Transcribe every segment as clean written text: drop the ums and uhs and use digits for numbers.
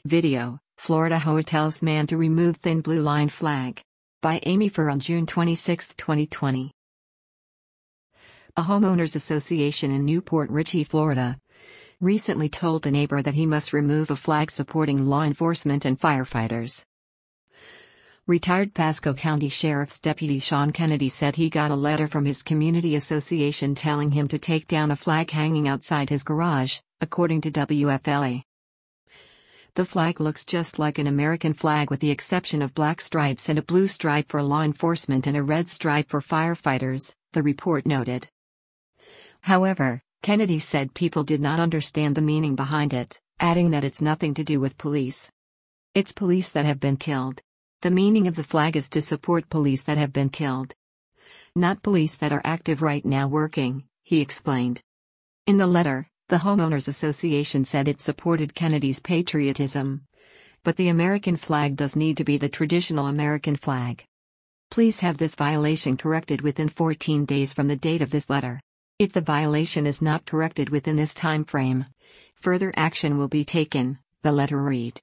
Video: Florida Hoe tells man to remove thin blue line flag. By Amy Furr on June 26, 2020. A homeowners association in Newport Richey, Florida, recently told a neighbor that he must remove a flag supporting law enforcement and firefighters. Retired Pasco County Sheriff's Deputy Sean Kennedy said he got a letter from his community association telling him to take down a flag hanging outside his garage, according to WFLA. The flag looks just like an American flag with the exception of black stripes and a blue stripe for law enforcement and a red stripe for firefighters, the report noted. However, Kennedy said people did not understand the meaning behind it, adding that it's nothing to do with police. It's police that have been killed. The meaning of the flag is to support police that have been killed, not police that are active right now working, he explained. In the letter, the Homeowners Association said it supported Kennedy's patriotism, but the American flag does need to be the traditional American flag. Please have this violation corrected within 14 days from the date of this letter. If the violation is not corrected within this time frame, further action will be taken, the letter read.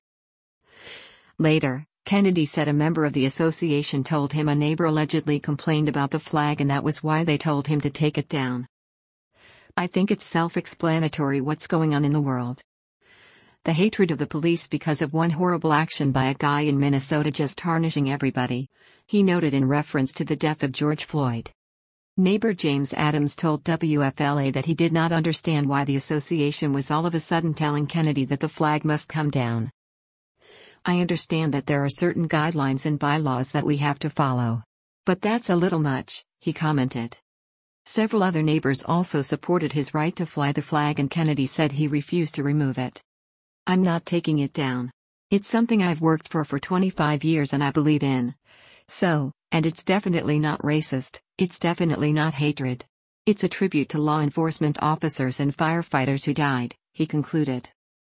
Later, Kennedy said a member of the association told him a neighbor allegedly complained about the flag and that was why they told him to take it down. I think it's self-explanatory what's going on in the world. The hatred of the police because of one horrible action by a guy in Minnesota just tarnishing everybody, he noted in reference to the death of George Floyd. Neighbor James Adams told WFLA that he did not understand why the association was all of a sudden telling Kennedy that the flag must come down. I understand that there are certain guidelines and bylaws that we have to follow. But that's a little much, he commented. Several other neighbors also supported his right to fly the flag and Kennedy said he refused to remove it. I'm not taking it down. It's something I've worked for 25 years and I believe in. So, and it's definitely not racist, it's definitely not hatred. It's a tribute to law enforcement officers and firefighters who died, he concluded.